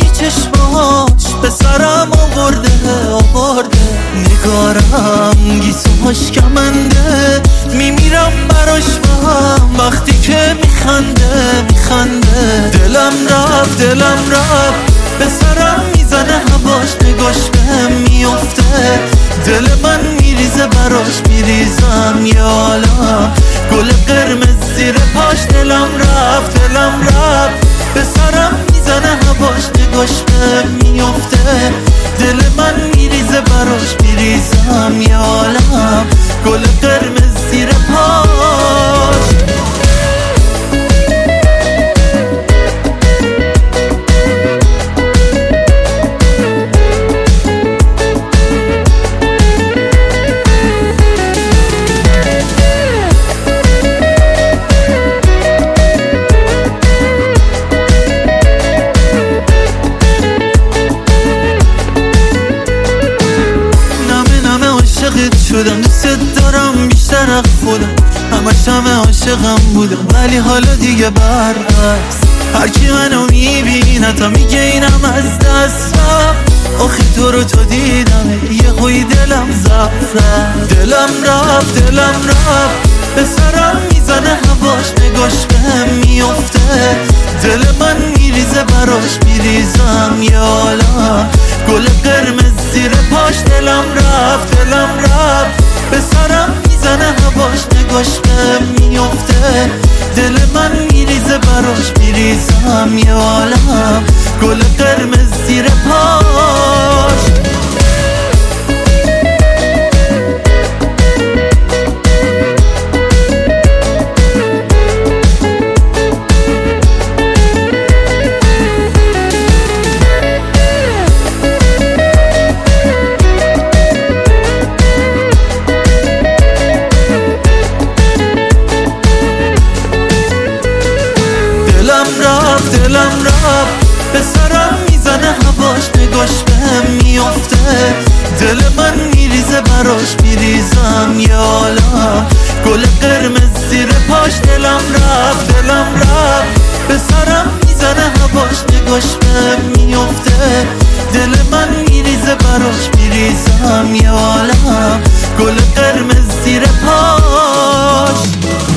چشماش به سرم آورده نگارم گیسوهاش کمنده، میمیرم براش من وقتی که میخنده دلم رفت به سرم میزنه هواش، نگاش بهم میفته، دل من میریزه براش، میریزم یه عالم گل قرمز زیر پاش. دلم رفت به سرم میزنه هواش، نگاش بهم میفته، دل من میریزه براش، میریزم یه عالم گل قرمز زیر پاش. شدم دوست دارم بیشتر از خودم، همش همه عاشقم بودم ولی حالا دیگه برعکس، هرکی منو میبینه تا میگه اینم از دست رفت. آخه تو رو تا دیدم یه خوی دلم زفت، دلم رفت به سرم میزنه هواش، نگاش بهم میفته، دل من میریزه براش، میریزم یه عالم گل قرمز زیر پاش. دلم رفت به سرم میزنه هواش، نگاش بهم میفته، دل من میریزه براش، میریزم یه عالم گل قرمز زیر پاش. دلم رفت به سرم میزنه هواش، نگاش بهم میفته، دل من میریزه براش، میریزم یه عالم گل قرمز زیر پاش. دلم رفت به سرم میزنه هواش، نگاش بهم میفته، دل من میریزه براش، میریزم یه عالم گل قرمز زیر پاش.